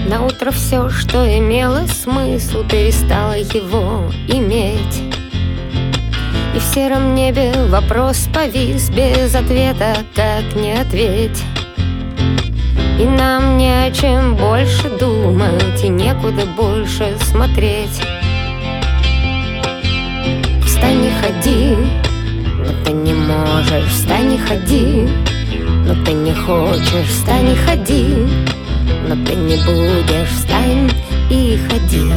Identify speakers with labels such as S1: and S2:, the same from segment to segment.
S1: Наутро все, что имело смысл, перестало его иметь. И в сером небе вопрос повис без ответа, как не ответь. И нам не о чем больше думать, и некуда больше смотреть. Встань и ходи, но ты не можешь. Встань и ходи, но ты не хочешь. Встань и ходи, но ты не будешь. Встань и ходи.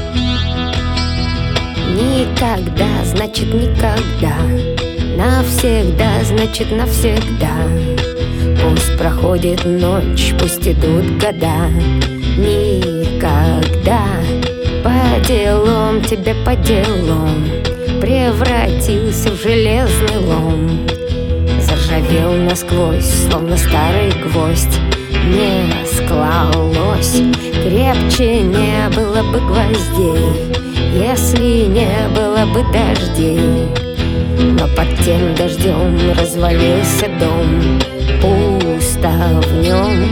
S1: Никогда, значит никогда. Навсегда, значит навсегда. Пусть проходит ночь, пусть идут года. Никогда. По делам тебе по делам. Превратился в железный лом. Заржавел насквозь, словно старый гвоздь. Не склалось. Крепче не было бы гвоздей, если не было бы дождей. Но под тем дождем развалился дом. Пусто в нем.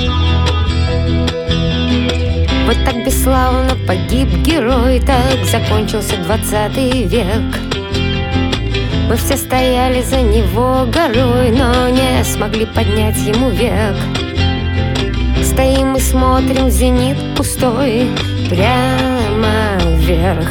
S1: Вот так бесславно погиб герой. Так закончился 20 век. Мы все стояли за него горой, но не смогли поднять ему век. Стоим и смотрим в зенит пустой, прямо вверх.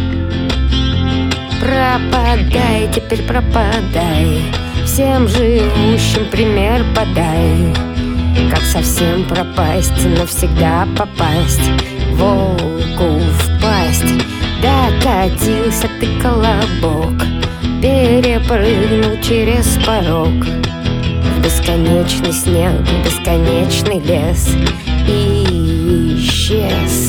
S1: Пропадай, теперь пропадай, всем живущим пример подай. Как совсем пропасть, навсегда попасть волку в пасть. Докатился ты, колобок, перепрыгнул через порог. В бесконечный снег, в бесконечный лес и исчез.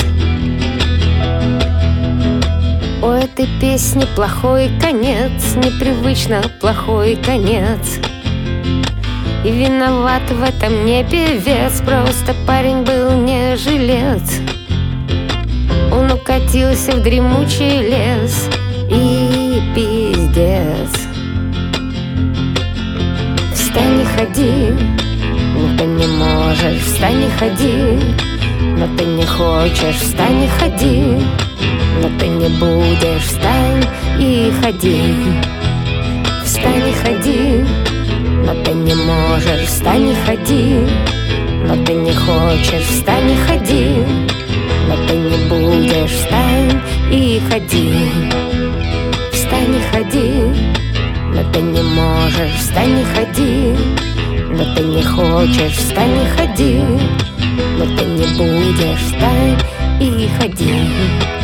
S1: У этой песни плохой конец, непривычно плохой конец. И виноват в этом не певец, просто парень был не жилец. Он укатился в дремучий лес и пиздец. Встань и ходи, но ты не можешь. Встань и ходи, но ты не хочешь. Встань и ходи, но ты не будешь. Встань и ходи. Встань и ходи, но ты не можешь. Встань и ходи, но ты не хочешь. Встань и ходи, но ты не будешь. Встань и ходи. Встань и ходи, но ты не можешь. Встань и ходи, но ты не хочешь. Встань и ходи, но ты не будешь. Встань и ходи.